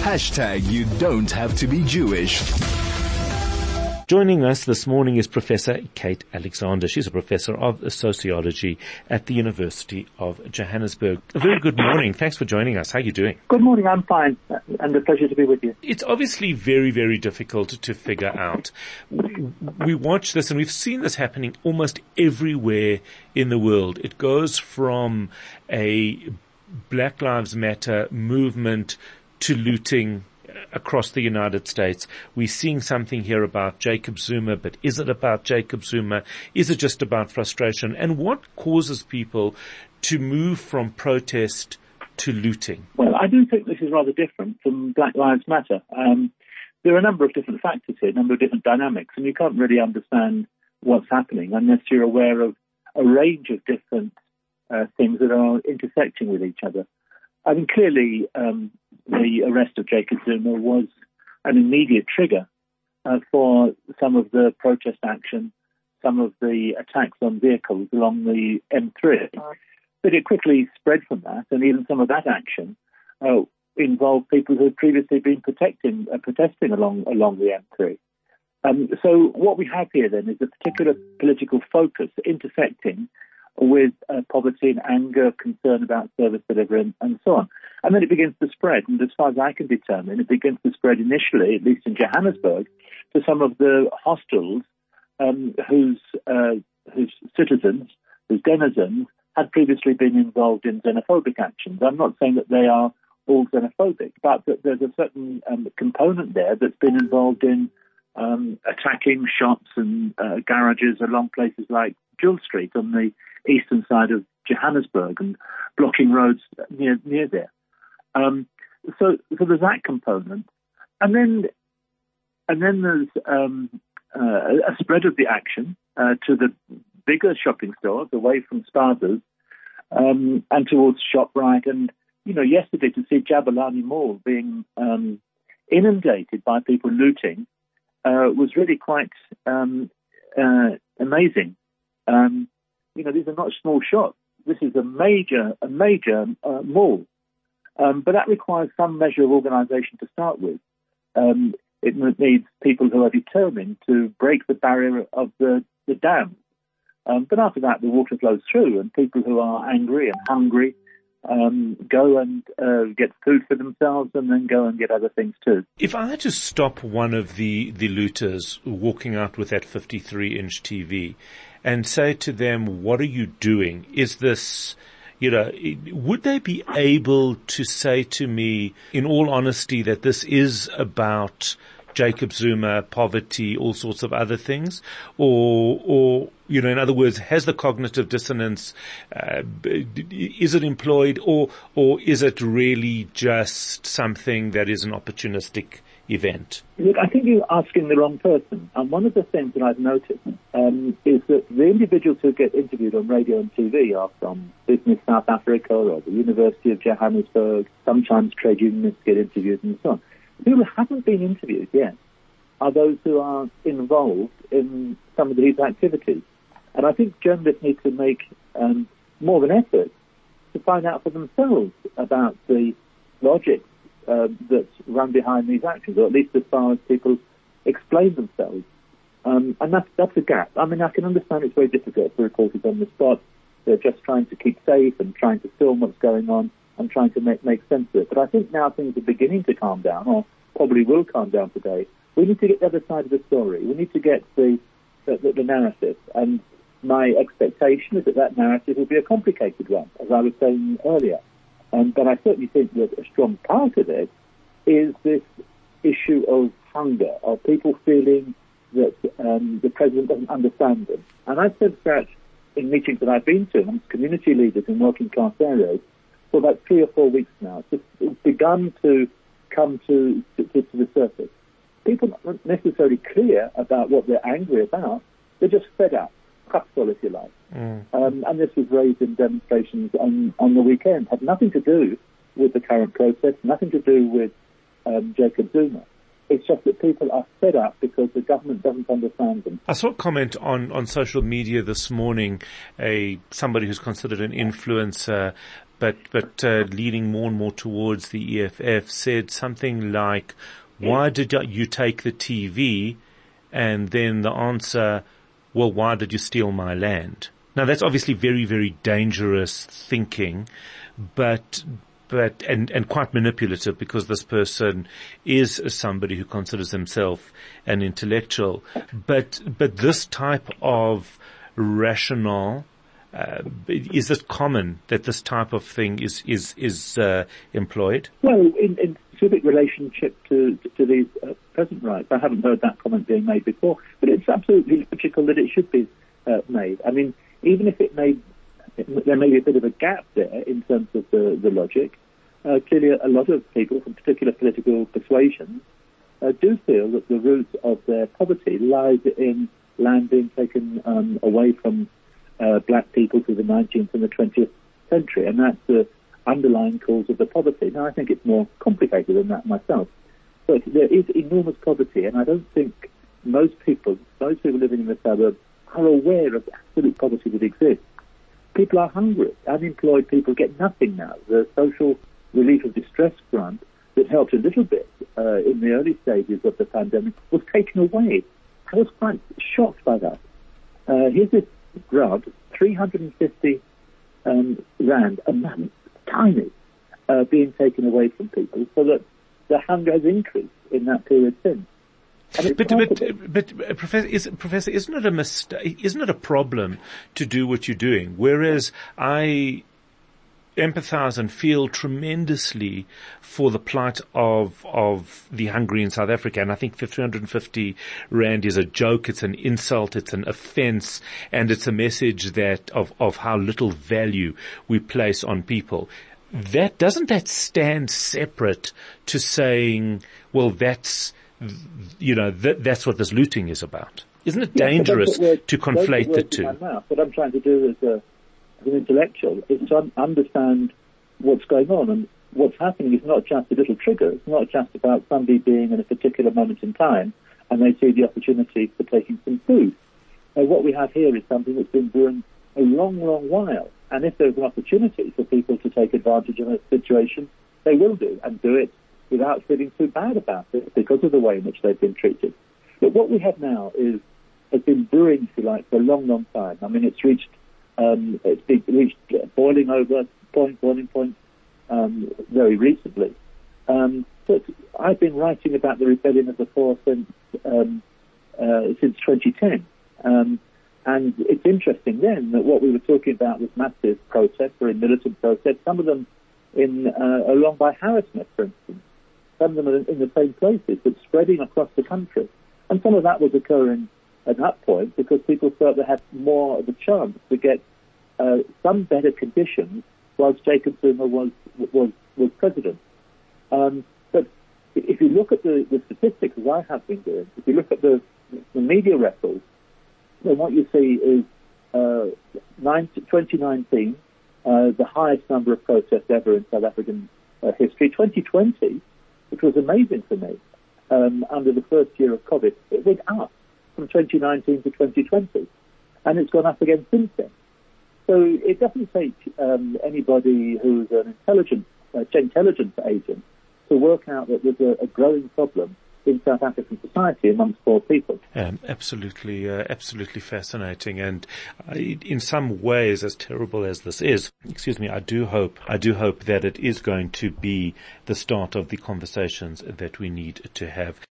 You don't have to be Jewish. Joining us this morning is Professor Kate Alexander. She's a professor of sociology at the University of Johannesburg. A very good morning. Thanks for joining us. How are you doing? Good morning. I'm fine, and a pleasure to be with you. It's obviously very, very difficult to figure out. We watch this, and we've seen this happening almost everywhere in the world. It goes from a Black Lives Matter movement to looting across the United States. We're seeing something here about Jacob Zuma, but is it about Jacob Zuma? Is it just about frustration? And what causes people to move from protest to looting? Well, I do think this is rather different from Black Lives Matter. There are a number of different factors here, a number of different dynamics, and you can't really understand what's happening unless you're aware of a range of different things that are intersecting with each other. I mean, clearly, the arrest of Jacob Zuma was an immediate trigger for some of the protest action, some of the attacks on vehicles along the M3. But it quickly spread from that, and even some of that action involved people who had previously been protesting along the M3. So what we have here then is a particular political focus intersecting with poverty and anger, concern about service delivery, and so on. And then it begins to spread, and as far as I can determine, it begins to spread initially, at least in Johannesburg, to some of the hostels whose citizens, whose denizens, had previously been involved in xenophobic actions. I'm not saying that they are all xenophobic, but that there's a certain component there that's been involved in attacking shops and garages along places like Jill Street on the eastern side of Johannesburg and blocking roads near there. So there's that component, and then there's a spread of the action to the bigger shopping stores away from Spaza's and towards ShopRite. And yesterday to see Jabulani Mall being inundated by people looting was really quite amazing. These are not small shops. This is a major mall. But that requires some measure of organisation to start with. It needs people who are determined to break the barrier of the dam. But after that, the water flows through, and people who are angry and hungry go and get food for themselves, and then go and get other things too. If I had to stop one of the looters walking out with that 53-inch TV and say to them, what are you doing? Is this, would they be able to say to me, in all honesty, that this is about Jacob Zuma, poverty, all sorts of other things? Or in other words, has the cognitive dissonance, is it employed, or is it really just something that is an opportunistic event? Look, I think you're asking the wrong person. And one of the things that I've noticed is that the individuals who get interviewed on radio and TV are from Business South Africa or the University of Johannesburg. Sometimes trade unionists get interviewed and so on. Who haven't been interviewed yet are those who are involved in some of these activities. And I think journalists need to make more of an effort to find out for themselves about the logic that's run behind these actions, or at least as far as people explain themselves. And that's a gap. I mean, I can understand it's very difficult for reporters on the spot. They're just trying to keep safe and trying to film what's going on and trying to make sense of it. But I think now things are beginning to calm down, or probably will calm down today. We need to get the other side of the story. We need to get the narrative. And my expectation is that narrative will be a complicated one, as I was saying earlier. But I certainly think that a strong part of it is this issue of hunger, of people feeling that the president doesn't understand them. And I've said that in meetings that I've been to amongst community leaders in working class areas for about 3 or 4 weeks now. It's begun to come to the surface. People aren't necessarily clear about what they're angry about. They're just fed up, crapsol, if you like. And this was raised in demonstrations on the weekend. Had nothing to do with the current process, nothing to do with Jacob Zuma. It's just that people are fed up because the government doesn't understand them. I saw a comment on social media this morning, somebody who's considered an influencer, but leaning more and more towards the EFF, said something like, why did you take the TV? And then the answer, well, why did you steal my land? Now that's obviously very, very dangerous thinking, but quite manipulative, because this person is somebody who considers himself an intellectual. But this type of rationale, is it common that this type of thing is employed? Well, in specific relationship to these present rights, I haven't heard that comment being made before, but it's absolutely logical that it should be made. I mean, even if there may be a bit of a gap there in terms of the logic. Clearly, a lot of people from particular political persuasions do feel that the root of their poverty lies in land being taken away from black people through the 19th and the 20th century, and that's the underlying cause of the poverty. Now, I think it's more complicated than that myself, but there is enormous poverty, and I don't think most people living in the suburbs are aware of the absolute poverty that exists. People are hungry. Unemployed people get nothing now. The social relief of distress grant that helped a little bit in the early stages of the pandemic was taken away. I was quite shocked by that. Here's this grant, 350 rand a month, tiny, being taken away from people, so that the hunger has increased in that period since. But Professor, isn't it a mistake? Isn't it a problem to do what you're doing? Whereas I empathize and feel tremendously for the plight of the hungry in South Africa, and I think the 350 rand is a joke, it's an insult, it's an offense, and it's a message that of how little value we place on people. Doesn't that stand separate to saying, well, that's what this looting is about? Isn't it dangerous to conflate the two? What I'm trying to do as an intellectual is to understand what's going on, and what's happening is not just a little trigger. It's not just about somebody being in a particular moment in time and they see the opportunity for taking some food. What we have here is something that's been brewing a long, long while, and if there's an opportunity for people to take advantage of a situation, they will do, and do it without feeling too bad about it because of the way in which they've been treated. But what we have now has been brewing, if you like, for a long, long time. I mean, it's reached boiling point very recently. But I've been writing about the rebellion of the poor since 2010. And it's interesting then that what we were talking about was massive protests, or militant protests, some of them along by Harrismith, for instance. Some of them are in the same places, but spreading across the country. And some of that was occurring at that point because people felt they had more of a chance to get some better conditions whilst Jacob Zuma was president. But if you look at the statistics, as I have been doing, if you look at the media records, then what you see is 2019, the highest number of protests ever in South African history. 2020, which was amazing for me, under the first year of COVID, it went up from 2019 to 2020, and it's gone up again since then. So it doesn't take anybody who's an intelligence agent to work out that there's a growing problem in South African society amongst poor people. Absolutely fascinating. And in some ways, as terrible as this is, I do hope that it is going to be the start of the conversations that we need to have.